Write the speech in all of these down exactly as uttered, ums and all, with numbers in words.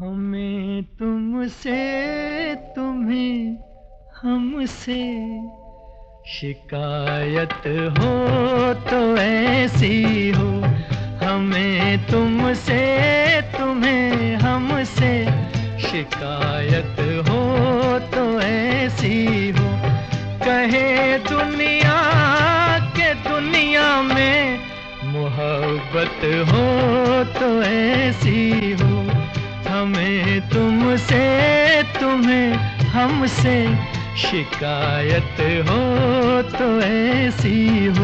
हमें तुमसे तुम्हें हमसे शिकायत हो तो ऐसी हो। हमें तुमसे तुम्हें हमसे शिकायत हो तो ऐसी हो। कहे दुनिया के दुनिया में मोहब्बत हो तो ऐसी हो। हमें तुमसे तुम्हें हमसे शिकायत हो तो ऐसी हो।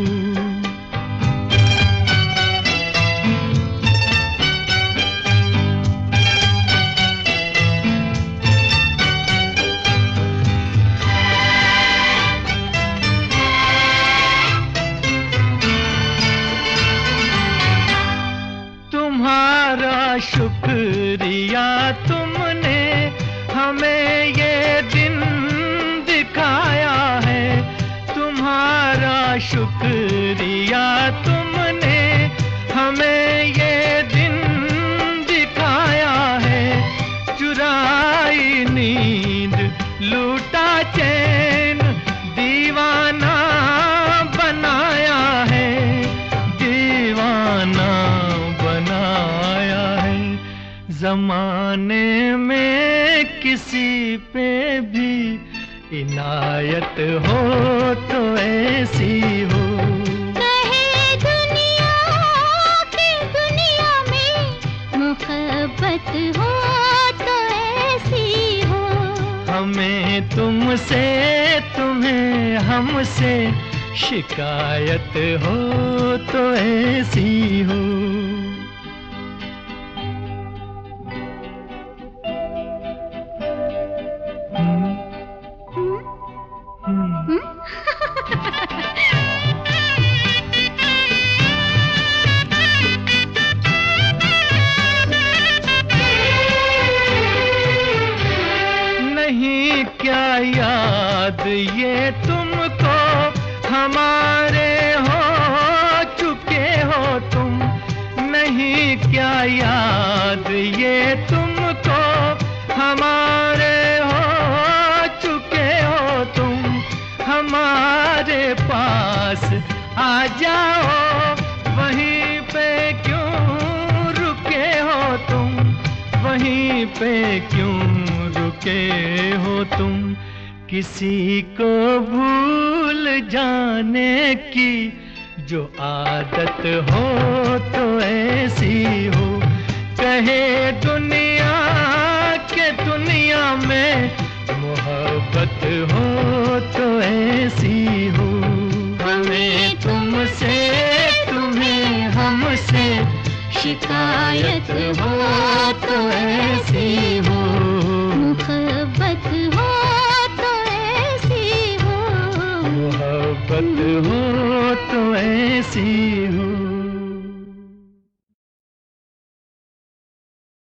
तुम्हारा शुक्रिया तुमने हमें ये दिन दिखाया है। तुम्हारा शुक्रिया तुमने हमें ये दिन दिखाया है। चुराई नींद लूटा चैन दीवाना बनाया है। दीवाना बनाया है। ज़माने में किसी पे भी इनायत हो तो ऐसी हो। कहे दुनिया की दुनिया में मोहब्बत हो तो ऐसी हो। हमें तुमसे तुम्हें हमसे शिकायत हो तो ऐसी हो। नहीं क्या याद ये तुमको हमारे हो चुके हो तुम। नहीं क्या याद ये तुमको हमारे हो चुके हो तुम। हमारे पास आ जाओ वहीं पे क्यों रुके हो तुम। वहीं पे क्यों रुके हो तुम। किसी को भूल जाने की जो आदत हो तो ऐसी हो। कहे दुनिया के दुनिया में मोहब्बत हो तो ऐसी हो। हमें तुमसे तुम्हें हमसे शिकायत हो तो ऐसी हो। मोहब्बत हो तो ऐसी हो। मोहब्बत हो तो ऐसी हो।